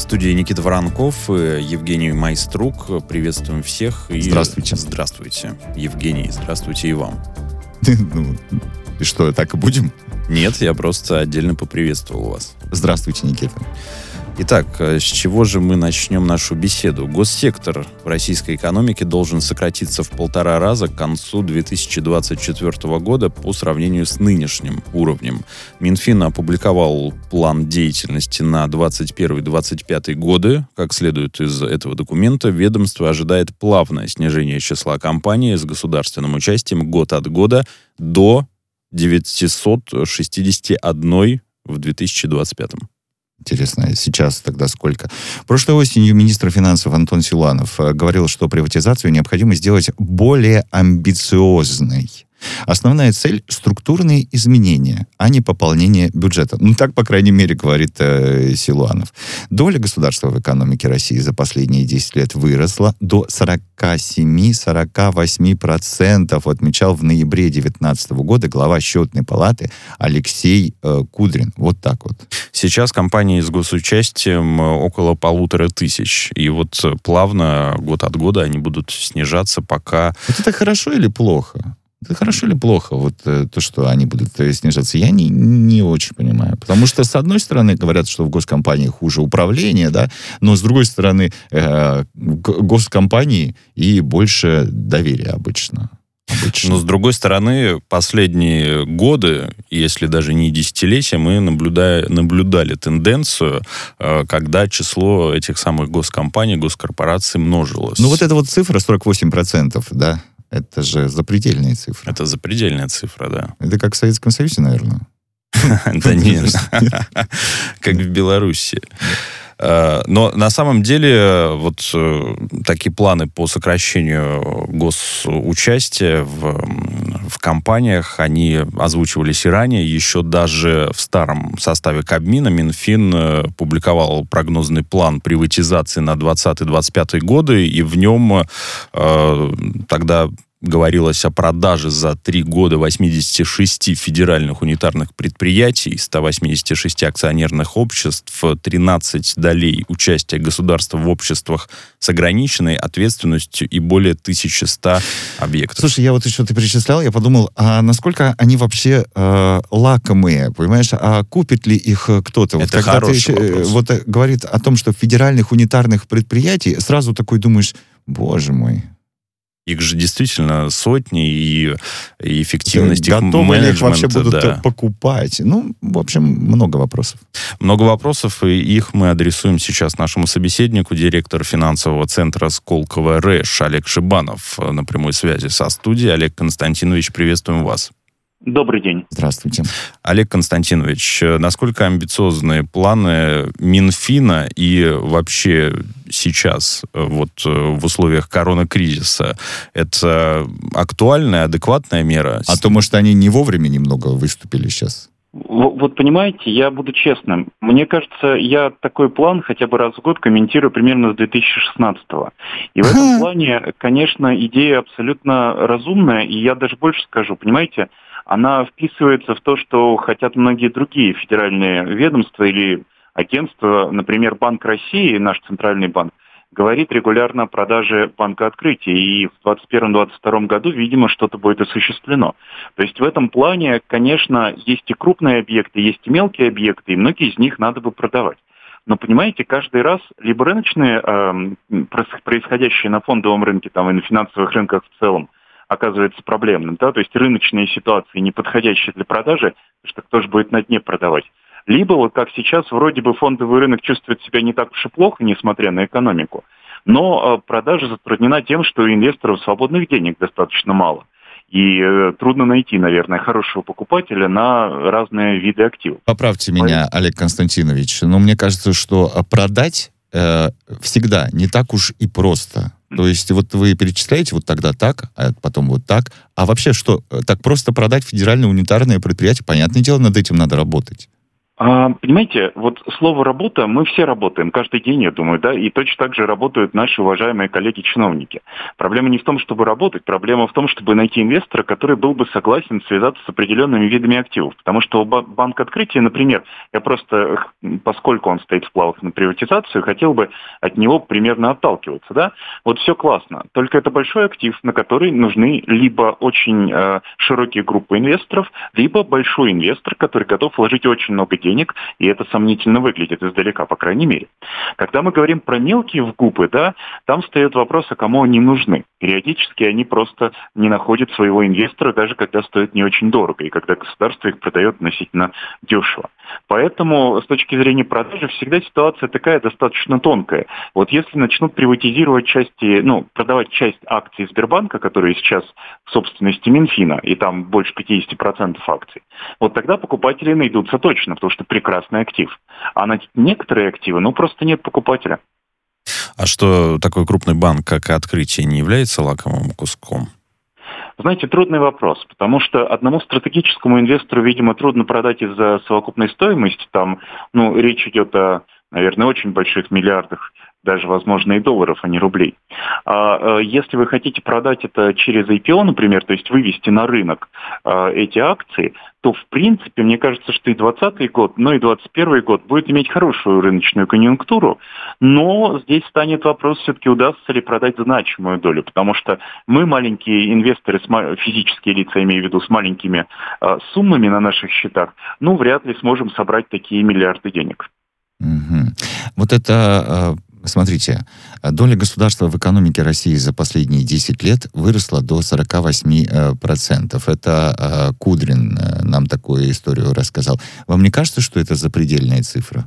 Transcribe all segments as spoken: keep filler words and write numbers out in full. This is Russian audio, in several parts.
студии Никита Воронков, Евгений Майструк. Приветствуем всех. И здравствуйте. Здравствуйте, Евгений. Здравствуйте и вам. Ну, и что, так и будем? Нет, я просто отдельно поприветствовал вас. Здравствуйте, Никита. Итак, с чего же мы начнем нашу беседу? Госсектор в российской экономике должен сократиться в полтора раза к концу две тысячи двадцать четвёртого года по сравнению с нынешним уровнем. Минфин опубликовал план деятельности на двадцать первый - двадцать пятый годы. Как следует из этого документа, ведомство ожидает плавное снижение числа компаний с государственным участием год от года до девятисот шестидесяти одной в две тысячи двадцать пятом. Интересно, сейчас тогда сколько? Прошлой осенью министр финансов Антон Силуанов говорил, что приватизацию необходимо сделать более амбициозной. Основная цель — структурные изменения, а не пополнение бюджета. Ну, так, по крайней мере, говорит э, Силуанов. Доля государства в экономике России за последние десять лет выросла до сорок семь - сорок восемь процентов, отмечал в ноябре две тысячи девятнадцатого года глава Счетной палаты Алексей э, Кудрин. Вот так вот. Сейчас компании с госучастием около полутора тысяч. И вот плавно, год от года, они будут снижаться, пока... Вот это хорошо или плохо? Это хорошо или плохо, вот э, то, что они будут э, снижаться? Я не, не очень понимаю. Потому что, с одной стороны, говорят, что в госкомпании хуже управление, да, но, с другой стороны, э, госкомпании и больше доверия обычно. обычно. Но, с другой стороны, последние годы, если даже не десятилетия, мы наблюдали, наблюдали тенденцию, э, когда число этих самых госкомпаний, госкорпораций множилось. Ну, вот эта вот цифра сорок восемь процентов, да? Это же запредельная цифра. Это запредельная цифра, да. Это как в Советском Союзе, наверное. Да нет, как в Беларуси. Но на самом деле вот такие планы по сокращению госучастия в, в компаниях, они озвучивались и ранее. Еще даже в старом составе Кабмина Минфин публиковал прогнозный план приватизации на двадцатый - двадцать пятый годы, и в нем э, тогда говорилось о продаже за три года восьмидесяти шести федеральных унитарных предприятий, ста восьмидесяти шести акционерных обществ, тринадцати долей участия государства в обществах с ограниченной ответственностью и более тысячи ста объектов. Слушай, я вот еще ты перечислял, я подумал, а насколько они вообще э, лакомые, понимаешь, а купит ли их кто-то? Это вот, хороший ты, вопрос. Вот говорит о том, что федеральных унитарных предприятий, сразу такой думаешь, боже мой. Их же действительно сотни, и, и эффективность их менеджмента. Готовы ли их вообще будут да. покупать? Ну, в общем, много вопросов. Много вопросов, и их мы адресуем сейчас нашему собеседнику, директор финансового центра Сколково РЭШ Олег Шибанов на прямой связи со студией. Олег Константинович, приветствуем вас. Добрый день. Здравствуйте. Олег Константинович, насколько амбициозные планы Минфина и вообще сейчас, вот в условиях коронакризиса, это актуальная, адекватная мера? А то, может, они не вовремя немного выступили сейчас? Вот понимаете, я буду честным. Мне кажется, я такой план хотя бы раз в год комментирую примерно с две тысячи шестнадцатого. И в этом плане, конечно, идея абсолютно разумная, и я даже больше скажу, понимаете, она вписывается в то, что хотят многие другие федеральные ведомства или агентства. Например, Банк России, наш центральный банк, говорит регулярно о продаже Банка Открытия. И в двадцать первом - двадцать втором году, видимо, что-то будет осуществлено. То есть в этом плане, конечно, есть и крупные объекты, есть и мелкие объекты, и многие из них надо бы продавать. Но, понимаете, каждый раз либо рыночные, э, происходящие на фондовом рынке там, и на финансовых рынках в целом, оказывается проблемным, да, то есть рыночные ситуации, не подходящие для продажи, что кто же будет на дне продавать. Либо, вот как сейчас, вроде бы фондовый рынок чувствует себя не так уж и плохо, несмотря на экономику, но продажа затруднена тем, что у инвесторов свободных денег достаточно мало. И э, трудно найти, наверное, хорошего покупателя на разные виды активов. Поправьте меня, Олег Константинович, но мне кажется, что продать э, всегда не так уж и просто. То есть вот вы перечисляете вот тогда так, а потом вот так. А вообще что, так просто продать федеральное унитарное предприятие? Понятное дело, над этим надо работать. А, понимаете, вот слово «работа», мы все работаем каждый день, я думаю, да, и точно так же работают наши уважаемые коллеги-чиновники. Проблема не в том, чтобы работать, проблема в том, чтобы найти инвестора, который был бы согласен связаться с определенными видами активов. Потому что Банк Открытия, например, я просто, поскольку он стоит в плавах на приватизацию, хотел бы от него примерно отталкиваться, да. Вот все классно, только это большой актив, на который нужны либо очень э, широкие группы инвесторов, либо большой инвестор, который готов вложить очень много денег, и это сомнительно выглядит издалека, по крайней мере. Когда мы говорим про мелкие вгупы, да, там встает вопрос, а кому они нужны. Периодически они просто не находят своего инвестора, даже когда стоят не очень дорого, и когда государство их продает относительно дешево. Поэтому с точки зрения продажи всегда ситуация такая достаточно тонкая. Вот если начнут приватизировать части, ну, продавать часть акций Сбербанка, которые сейчас в собственности Минфина, и там больше пятьдесят процентов акций, вот тогда покупатели найдутся точно, потому что прекрасный актив. А на некоторые активы, ну, просто нет покупателя. А что такой крупный банк, как Открытие, не является лакомым куском? Знаете, трудный вопрос, потому что одному стратегическому инвестору, видимо, трудно продать из-за совокупной стоимости. Там, ну, речь идет о, наверное, очень больших миллиардах, даже, возможно, и долларов, а не рублей. А если вы хотите продать это через ай пи о, например, то есть вывести на рынок а, эти акции, то, в принципе, мне кажется, что и двадцатый год, ну и двадцать первый год будет иметь хорошую рыночную конъюнктуру, но здесь станет вопрос, все-таки удастся ли продать значимую долю, потому что мы, маленькие инвесторы, физические лица, имею в виду, с маленькими а, суммами на наших счетах, ну, вряд ли сможем собрать такие миллиарды денег. Угу. Вот это... Смотрите, доля государства в экономике России за последние десять лет выросла до сорок восемь процентов. Это Кудрин нам такую историю рассказал. Вам не кажется, что это запредельная цифра?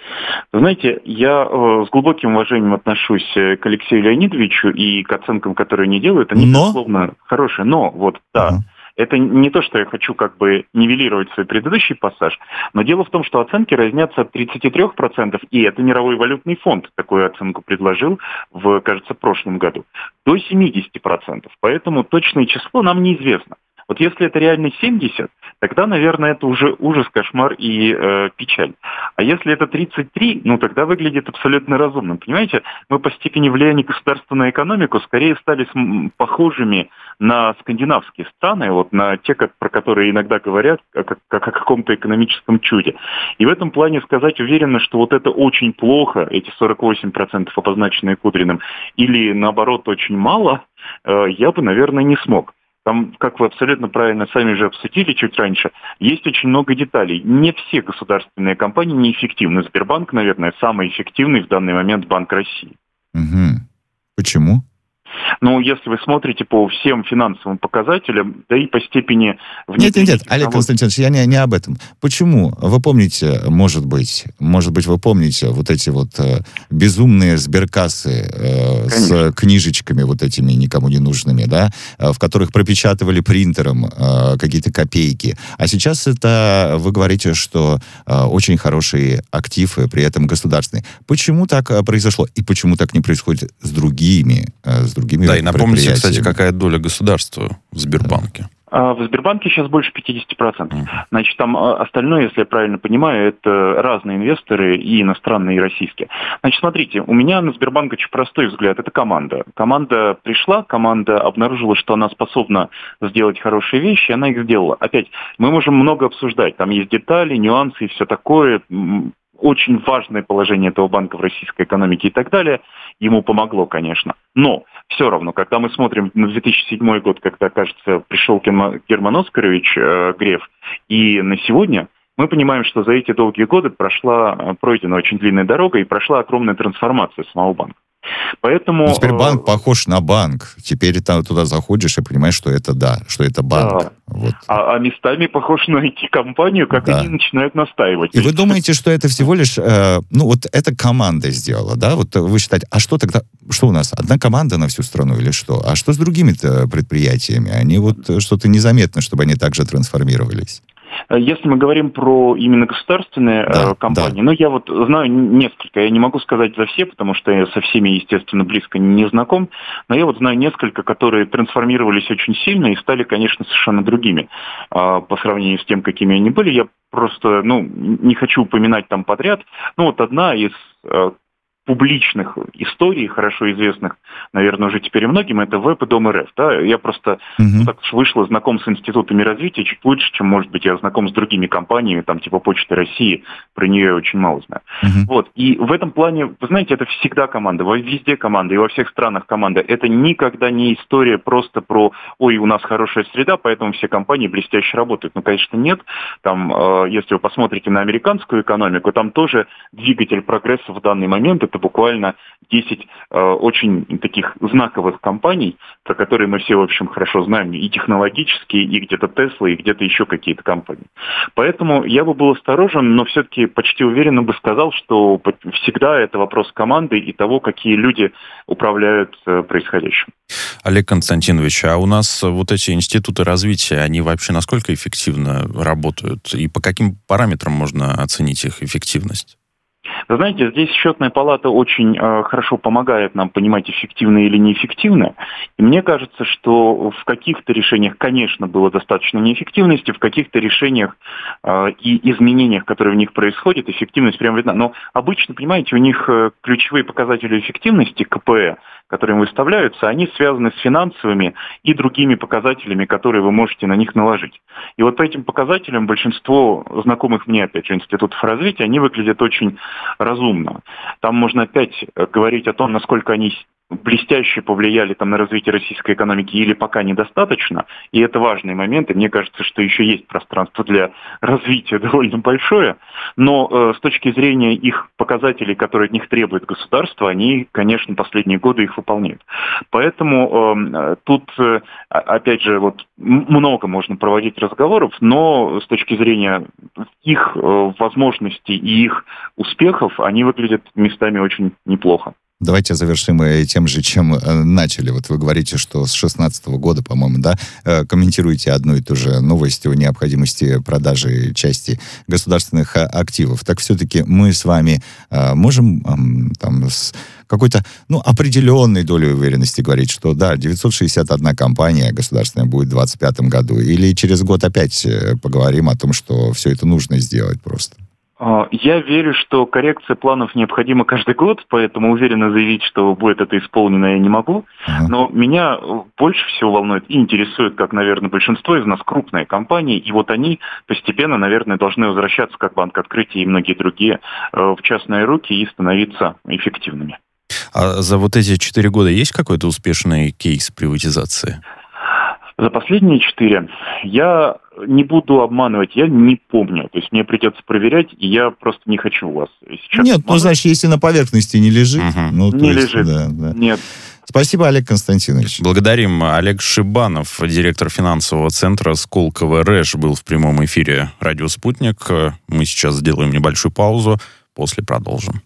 Знаете, я э, с глубоким уважением отношусь к Алексею Леонидовичу и к оценкам, которые они делают. Они, но? безусловно, хорошие. Но, вот, да. Uh-huh. Это не то, что я хочу как бы нивелировать свой предыдущий пассаж, но дело в том, что оценки разнятся от тридцати трёх процентов, и это Мировой валютный фонд такую оценку предложил в, кажется, прошлом году, до семидесяти процентов. Поэтому точное число нам неизвестно. Вот если это реально семьдесят, тогда, наверное, это уже ужас, кошмар и э, печаль. А если это тридцать три, ну тогда выглядит абсолютно разумным. Понимаете, мы по степени влияния государства на экономику скорее стали с, похожими на скандинавские страны, вот на те, как, про которые иногда говорят, как, как о каком-то экономическом чуде. И в этом плане сказать уверенно, что вот это очень плохо, эти сорок восемь процентов, обозначенные Кудриным, или наоборот очень мало, э, я бы, наверное, не смог. Там, как вы абсолютно правильно сами же обсудили чуть раньше, есть очень много деталей. Не все государственные компании неэффективны. Сбербанк, наверное, самый эффективный в данный момент банк России. Угу. Почему? Ну, если вы смотрите по всем финансовым показателям, да и по степени... Нет, нет, нет, Олег Константинович, я не, не об этом. Почему? Вы помните, может быть, может быть, вы помните вот эти вот э, безумные сберкассы э, с книжечками вот этими никому не нужными, да, э, в которых пропечатывали принтером э, какие-то копейки. А сейчас это, вы говорите, что э, очень хороший актив, и при этом государственный. Почему так э, произошло? И почему так не происходит с другими э, с другими Да, и напомните, кстати, какая доля государства в Сбербанке? В Сбербанке сейчас больше пятьдесят процентов. Значит, там остальное, если я правильно понимаю, это разные инвесторы, и иностранные, и российские. Значит, смотрите, у меня на Сбербанк очень простой взгляд. Это команда. Команда пришла, команда обнаружила, что она способна сделать хорошие вещи, она их сделала. Опять, мы можем много обсуждать. Там есть детали, нюансы и все такое. Очень важное положение этого банка в российской экономике и так далее. Ему помогло, конечно. Но все равно, когда мы смотрим на две тысячи седьмой год, когда, кажется, пришел Герман Оскарович э, Греф, и на сегодня, мы понимаем, что за эти долгие годы прошла, пройдена очень длинная дорога и прошла огромная трансформация самого банка. Поэтому... Но теперь банк похож на банк. Теперь там, туда заходишь и понимаешь, что это да, что это банк. Да. Вот. А, а местами похож на ай ти-компанию, как да. Они начинают настаивать. И вы думаете, что это всего лишь... Э, ну, вот эта команда сделала, да? Вот вы считаете, а что тогда... Что у нас? Одна команда на всю страну или что? А что с другими-то предприятиями? Они вот что-то незаметно, чтобы они также трансформировались. Если мы говорим про именно государственные да, э, компании, да. ну, я вот знаю несколько, я не могу сказать за все, потому что я со всеми, естественно, близко не знаком, но я вот знаю несколько, которые трансформировались очень сильно и стали, конечно, совершенно другими э, по сравнению с тем, какими они были. Я просто, ну, не хочу упоминать там подряд. Ну, вот одна из э, публичных историй, хорошо известных, наверное, уже теперь и многим, это ВЭП и Дом РФ. Да? Я просто Угу. ну, так уж вышло, знаком с институтами развития чуть лучше, чем, может быть, я знаком с другими компаниями, там, типа Почты России, про нее я очень мало знаю. Угу. Вот. И в этом плане, вы знаете, это всегда команда, везде команда, и во всех странах команда. Это никогда не история просто про, ой, у нас хорошая среда, поэтому все компании блестяще работают. Ну, конечно, нет. Там, э, если вы посмотрите на американскую экономику, там тоже двигатель прогресса в данный момент это буквально десять э, очень таких знаковых компаний, про которые мы все, в общем, хорошо знаем, и технологические, и где-то Tesla, и где-то еще какие-то компании. Поэтому я бы был осторожен, но все-таки почти уверенно бы сказал, что всегда это вопрос команды и того, какие люди управляют э, происходящим. Олег Константинович, а у нас вот эти институты развития, они вообще насколько эффективно работают? И по каким параметрам можно оценить их эффективность? Вы знаете, здесь счетная палата очень э, хорошо помогает нам понимать, эффективно или неэффективно. И мне кажется, что в каких-то решениях, конечно, было достаточно неэффективности, в каких-то решениях э, и изменениях, которые в них происходят, эффективность прям видна. Но обычно, понимаете, у них э, ключевые показатели эффективности, ка пэ э, которые им выставляются, они связаны с финансовыми и другими показателями, которые вы можете на них наложить. И вот по этим показателям большинство знакомых мне, опять же, институтов развития, они выглядят очень разумно. Там можно опять говорить о том, насколько они блестяще повлияли там, на развитие российской экономики или пока недостаточно, и это важный момент, и мне кажется, что еще есть пространство для развития довольно большое, но э, с точки зрения их показателей, которые от них требует государство, они, конечно, последние годы их выполняют. Поэтому э, тут, э, опять же, вот много можно проводить разговоров, но с точки зрения их э, возможностей и их успехов, они выглядят местами очень неплохо. Давайте завершим тем же, чем начали. Вот вы говорите, что с шестнадцатого года, по-моему, да, комментируете одну и ту же новость о необходимости продажи части государственных активов. Так все-таки мы с вами можем там с какой-то, ну, определенной долей уверенности говорить, что да, девятьсот шестьдесят одна компания государственная будет в двадцать пятом году, или через год опять поговорим о том, что все это нужно сделать просто? Я верю, что коррекция планов необходима каждый год, поэтому уверенно заявить, что будет это исполнено, я не могу. Uh-huh. Но меня больше всего волнует и интересует, как, наверное, большинство из нас, крупные компании, и вот они постепенно, наверное, должны возвращаться, как Банк Открытия и многие другие, в частные руки и становиться эффективными. А за вот эти четыре года есть какой-то успешный кейс приватизации? За последние четыре я не буду обманывать, я не помню. То есть мне придется проверять, и я просто не хочу вас сейчас... Нет, ну, значит, если на поверхности не лежит... Угу. Ну, не есть, лежит, да, да. нет. Спасибо, Олег Константинович. Благодарим. Олег Шибанов, директор финансового центра Сколково РЭШ, был в прямом эфире «Радио Спутник». Мы сейчас сделаем небольшую паузу, после продолжим.